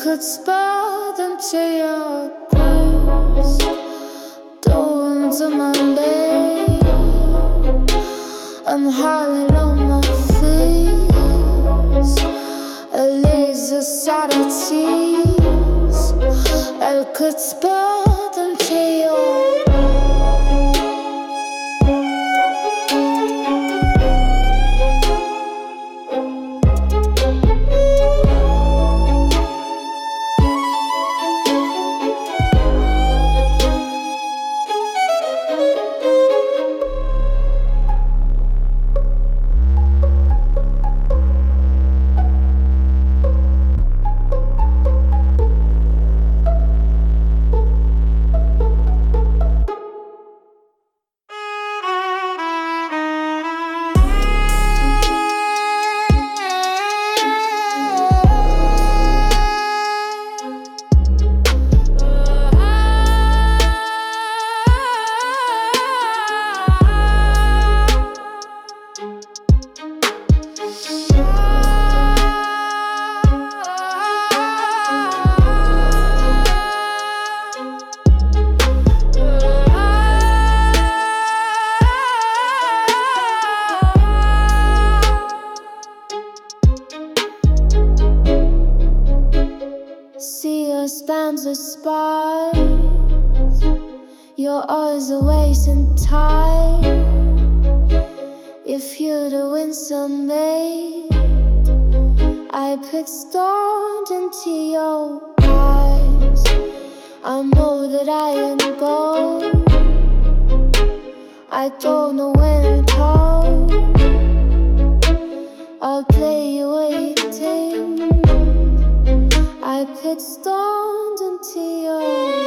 could spur them to your breast. Dawn to Monday, I'm howling on my face. A laser sanities that could spur them to your see your spams of spies. Your eyes are wasting time. If you're to win someday, I put stones into your eyes. I know that I am gold. I don't know when to hold. I'll play you waiting. I put stones into your